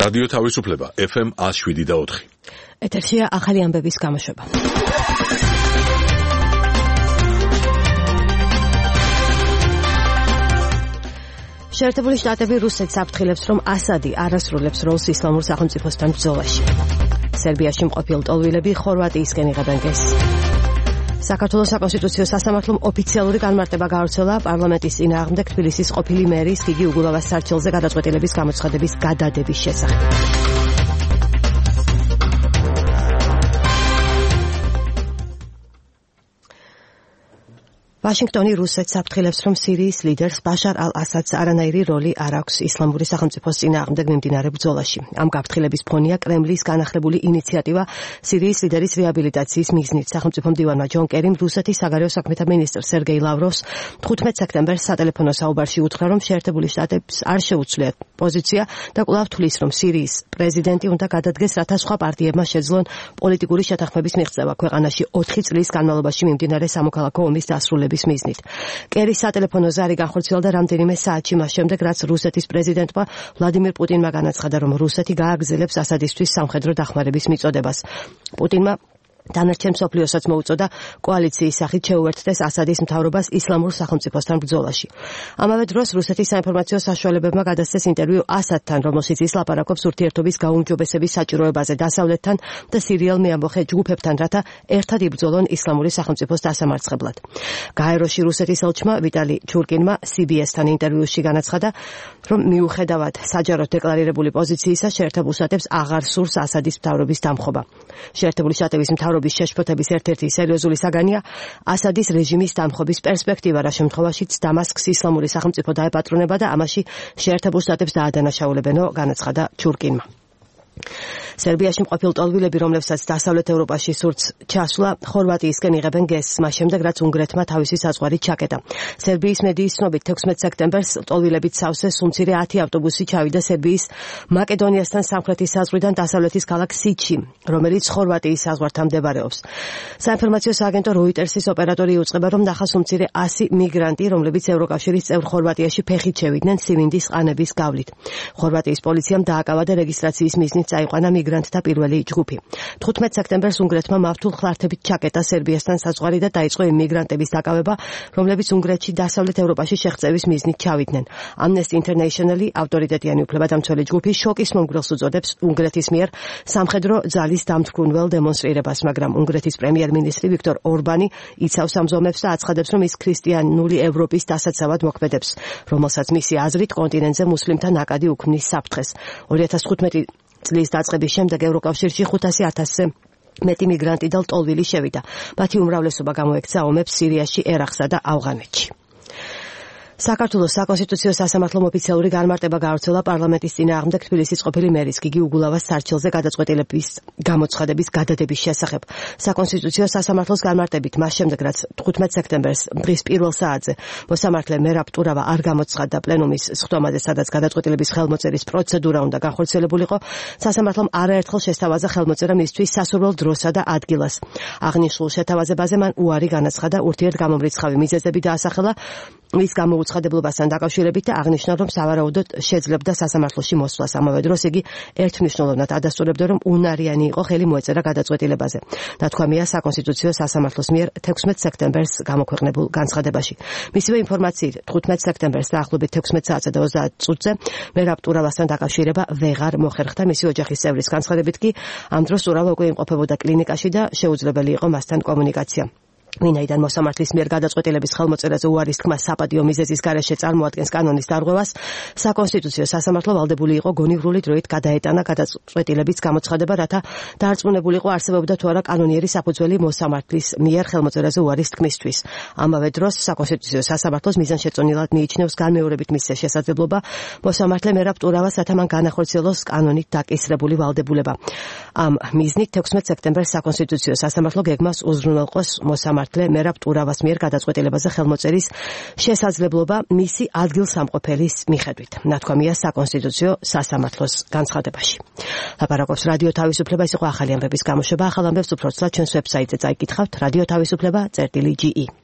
რადიო თავისუფლება FM 107.4. ეთერშია ახალი ამბების გამოშვება. შეერთებული შტატები რუსეთს აფრთხილებს, რომ ასადი არასრულებს როლს ისლამურ სახელმწიფოსთან ბრძოლაში. სერბიაში მყოფილ ტოლვილები ხორვატიისკენ იღებენ გეზს. საქართველოს საკონსტიტუციო სასამართლომ ოფიციალური განმარტება გაავრცელა პარლამენტის წინააღმდეგ თბილისის ყოფილი მერის გიგი უგულავას სარჩელზე გადაწყვეტილების გამოცხადების გადადების შესახებ. ვაშინგტონი რუსეთს აფრთხილებს, რომ სირიის ლიდერს ბაშარ ალ-ასადს არანაირი როლი არ აქვს ისლამური სახელმწიფოს წინააღმდეგ მიმდინარე ბრძოლაში. ამ გაფრთხილების ფონია კრემლის განახლებული ინიციატივა სირიის ლიდერის რეაბილიტაციის მიზნით. სახელმწიფო მდივანმა ჯონ კერიმ რუსეთის საგარეო საქმეთა მინისტრ სერგეი ლავროვს 15 სექტემბერს სატელეფონო საუბარში უთხრა, რომ შეერთებული შტატებს არ შეუცვლიათ პოზიცია და კვლავ თვლის, რომ სირიის პრეზიდენტი უნდა გადადგეს, რათა სხვა პარტიებმა შეძლონ პოლიტიკური შეთანხმების მიღწევა ქვეყანაში 4 წლის განმავლობაში მიმდინარე სამოქალაქო ომის დასრულების მიზნით. კერის სატელეფონო ზარი განხორციელდა რამდენიმე საათში მას შემდეგ, რაც რუსეთის პრეზიდენტმა ვლადიმირ პუტინმა განაცხადა, რომ რუსეთი გააგრძელებს ასადისთვის სამხედრო დახმარების მიწოდებას. პუტინმა დანარჩენ მსოფლიოსაც მოუწოდა კოალიციის სახით შეუერთდეს ასადის მთავრობას ისლამურ სახელმწიფოსთან ბრძოლაში. ამავე დროს რუსეთის საინფორმაციო საშუალებებმა გადასცეს ინტერვიუ ასადთან, რომელშიც ის ლაპარაკობს ურთიერთობის გაუმჯობესების საჭიროებაზე დასავლეთთან და სირიელ მეამბოხე ჯგუფებთან, რათა ერთად იბრძოლონ ისლამური სახელმწიფოს დასამარცხებლად. გაეროში რუსეთის ელჩმა ვიტალი ჩურკინმა CBS-თან ინტერვიუში განაცხადა, რომ მიუხედავად საჯაროდ დეკლარირებული პოზიციისა, შეერთებულ შტატებს აღარ სურს ასადის მთავრობის დამხობა. შეერთებული შტატების მთავრობის შეშფოთების ერთ-ერთი სერიოზული საგანია ასადის რეჟიმის დამხობის პერსპექტივა, რა შემთხვევაშიც დამასკს ისლამური სახელმწიფო დაეპატრონება და ამაში შეერთებულ შტატებს დაადანაშაულებენო, განაცხადა ჩურკინმა. სერბიაში მყოფილ ტოლვილები, რომლებსაც დასავლეთ ევროპაში სურთ ჩასვლა, ხორვატიისკენ იღებენ გეზს, მას შემდეგ, რაც უნგრეთმა თავისი საზღვარი ჩაკეტა. სერბიის მედიის ცნობით 16 სექტემბერს ტოლვილებით სავსე სუმცირე 10 ავტობუსი ჩავიდა სერბიის მაკედონიასთან სამხრეთის საზღვრიდან დასავლეთის ქალაქ სიჩში, რომელიც ხორვატიის საზღვართან მდებარეობს. საინფორმაციო სააგენტო როიტერსის ოპერატორი იუწყება, რომ ნახა სუმცირე 100 მიგრანტი, რომლებიც ევროკავშირის წევრ ხორვატიაში ფეხით შევიდნენ სივინდის ყანების გავლით. ხორვატიის პოლიციამ დააკავა და რეგისტრაციის მიზნით წაიყვანა მიგრანტთა პირველი ჯგუფი. 15 სექტემბერს უნგრეთმა მავთულ ხლართებით ჩაკეტა სერბიასთან საზღვარი და დაიწყო იმ მიგრანტების დაკავება, რომლებიც უნგრეთში დასავლეთ ევროპაში შეღწევის მიზნით ჩავიდნენ. Amnesty International-ი ავტორიტეტიანი უფლებადამცველი ჯგუფი შოკის მომგვრელს უწოდებს უნგრეთის მიერ სამხედრო ძალის დამთქმულ დემონსტრირებას, მაგრამ უნგრეთის პრემიერ-მინისტრი ვიქტორ ორბანი იცავს ამ ზომებს და აცხადებს, რომ ის ქრისტიანული ევროპის დასაცავად მოქმედებს, რომელსაც მისი აზრით კონტინენტზე მუსლიმთა ნაკადი უქმნის საფრთხეს. 2015 წლის დაწყების შემდეგ ევროკავშირში 500,000-ზე მეტი მიგრანტი და ტოლვილი შევიდა. მათი უმრავლესობა გამოექცა ომებს სირიაში, ერაყსა და ავღანეთში. საქართველოს საკონსტიტუციო სასამართლომ ოფიციალური განმარტება გაავრცელა პარლამენტის წინააღმდეგ თბილისის ყოფილი მერის გიგი უგულავას სარჩელზე გადაწყვეტილების გამოცხადების გადადების შესახებ. საკონსტიტუციო სასამართლოს განმარტებით მას შემდეგ, რაც 15 სექტემბერს დღის პირველ საათზე მოსამართლე მერაბ ტურავა არ გამოცხადდა პლენუმის სხდომაზე, სადაც გადაწყვეტილების ხელმოწერის პროცედურა უნდა განხორციელებულიყო, სასამართლომ არაერთხელ შესთავაზა ხელმოწერა მისთვის სასურველ დროსა და ადგილას. აღნიშნულ შეთავაზებაზე მან უარი განაცხადა, ურთიერთგამომრიცხავი მიზეზები დაასახელა მის გამოუცხადებლობასთან დაკავშირებით და აღნიშნა, რომ სავარაუდოდ შეძლებდა სასამართლოში მოსვლას. ამავე დროს იგი ერთმნიშვნელოვნად ადასტურებდა, რომ უნარიანი იყო ხელი მოეწერა გადაწყვეტილებაზე. ნათქვამია საკონსტიტუციო სასამართლოს მიერ 16 სექტემბერს გამოქვეყნებულ განცხადებაში. მისივე ინფორმაციით 15 სექტემბერს დაახლოებით 16 საათსა და 30 წუთზე მერაბ ტურავასთან დაკავშირება ვეღარ მოხერხდა. მისი ოჯახის წევრის განცხადებით კი ამ დროს ტურავა უკვე იმყოფებოდა კლინიკაში და შეუძლებელი იყო მასთან კომუნიკაცია. ვინაიდან მოსამართლის მიერ გადაწყვეტილების ხელმოწერაზე უარის თქმა საპატიო მიზეზის გარეშე წარმოადგენს კანონის დარღვევას, საკონსტიტუციო სასამართლო ვალდებული იყო გონივრული დროით გადაეტანა გადაწყვეტილების გამოცხადება, რათა დაარწმუნებულიყო არსებობდა თუ არა კანონიერი საფუძველი მოსამართლის მიერ ხელმოწერაზე უარის თქმისთვის. ამავე დროს საკონსტიტუციო სასამართლოს მიზანშეწონილად მიიჩნევს განმეორებით მისცეს შესაძლებლობა მოსამართლე მერაბ ტურავას, რათა მან განახორციელოს კანონით დაკისრებული ვალდებულება. ამ მიზნით 16 სექტემბერს საკონსტიტუციო სასამართლო გეგმას უზრუნველყოს მოსამართლე მერაბ ტურავას მიერ გადაწყვეტილებაზე ხელმოწერის შესაძლებლობა მისი ადგილსამყოფელის მიხედვით. ნათქვამია საკონსტიტუციო სასამართლოს განცხადებაში. ლაპარაკობს რადიო თავისუფლება, ის იყო ახალი ამბების გამოშვება. ახალ ამბებს უფრო ცალ ჩვენს ვებსაიტზე წაიკითხავთ, რადიო თავისუფლება.ge.